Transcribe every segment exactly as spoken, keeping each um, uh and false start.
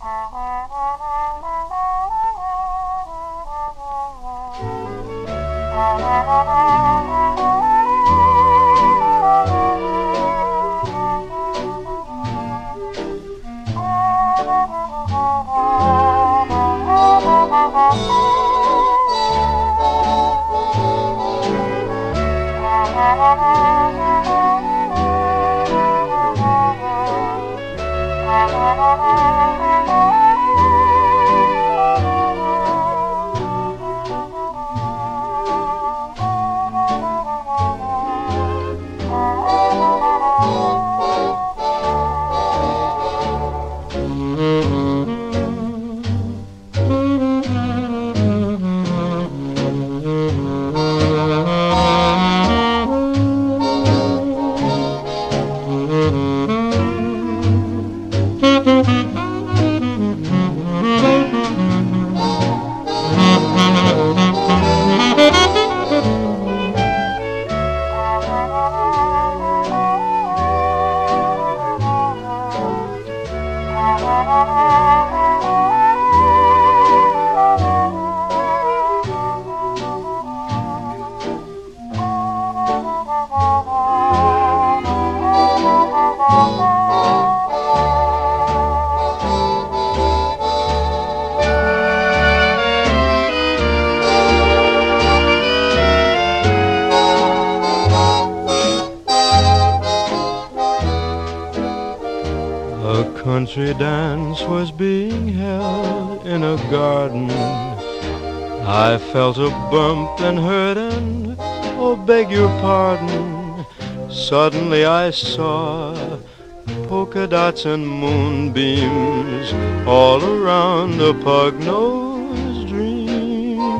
A country dance was being held in a garden. I felt a bump and heard an, oh, beg your pardon. Suddenly I saw polka dots and moonbeams all around a pug-nosed dream.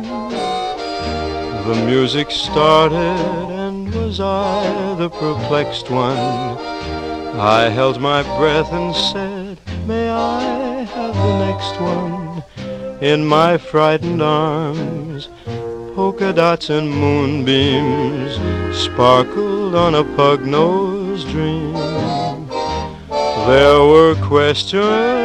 The music started, and was I the perplexed one? I held my breath and said, may I have the next one? In my frightened arms, polka dots and moonbeams sparkled on a pug-nosed dream. There were questions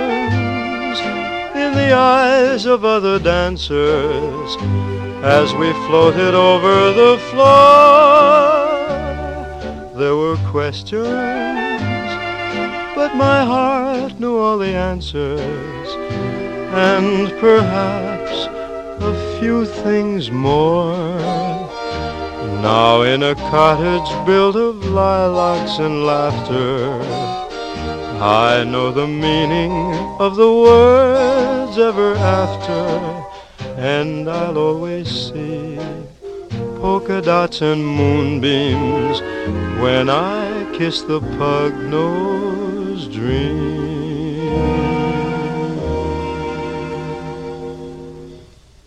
in the eyes of other dancers as we floated over the floor. There were questions, but my heart knew all the answers, and perhaps a few things more. Now in a cottage built of lilacs and laughter, I know the meaning of the words ever after, and I'll always see polka dots and moonbeams when I kiss the pug-nosed dream.